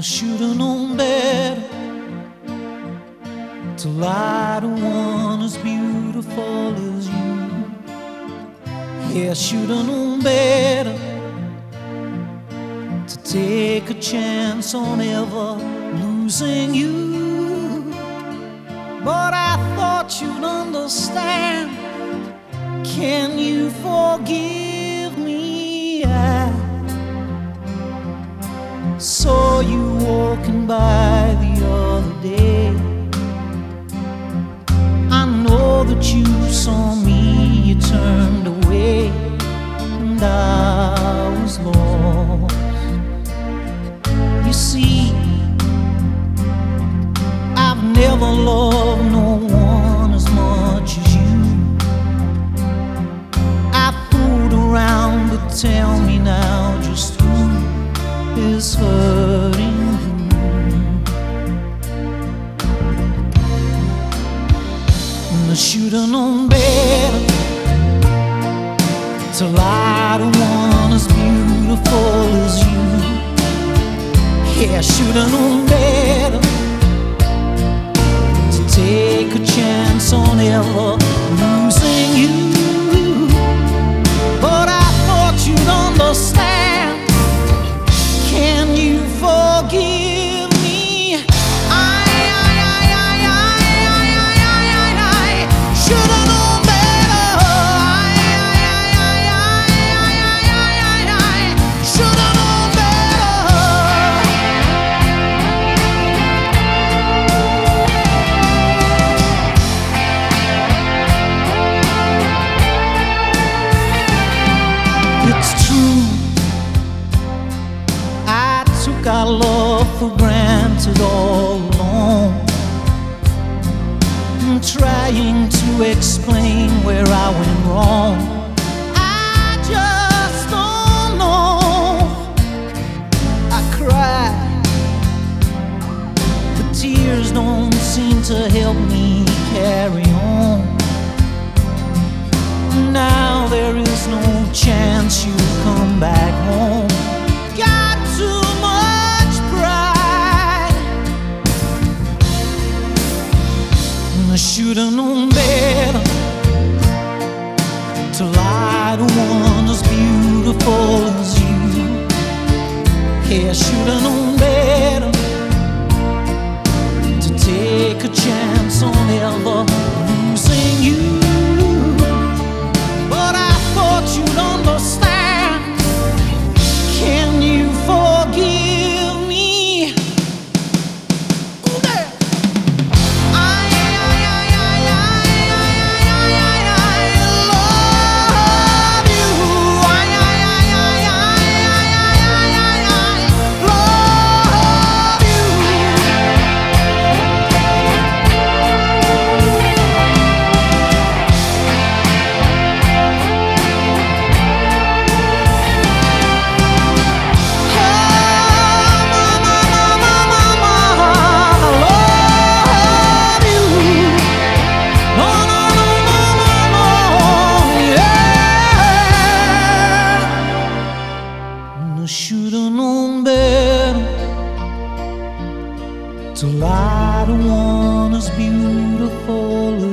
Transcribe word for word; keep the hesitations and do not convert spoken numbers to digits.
I should've known better to lie to one as beautiful as you. Yeah, I should've known better to take a chance on ever losing you. But I thought you'd understand. Can you forgive me? I saw you walking by the other day. I know that you saw me, you turned away, and I was lost. You see, I've never loved no one as much as you. I fooled around, but tell me now just who is hurting you. And I should've known better to lie to one as beautiful as you. Yeah, I should've known better to take a chance on ever losing you. But I thought you'd understand. Can you forgive me? I, I, I, I, I, I, I, I, I should've known better. I, I, I, I, I, I, I, should've known better. It's true, took our love for granted all along. I'm trying to explain where I went wrong. I just don't know. I cry, but tears don't seem to help me carry on. Now there is no chance you'll come back home. Got too much pride, and I should've known better to lie to one as beautiful as you. Yeah, I should've known better to take a chance on ever losing you. But I thought you'd understand. Can you forgive me? Okay. I, I, I, I, I, I, I, I love you. I, I, I, I, I, I, I, I love you. I should've known better to lie to one as beautiful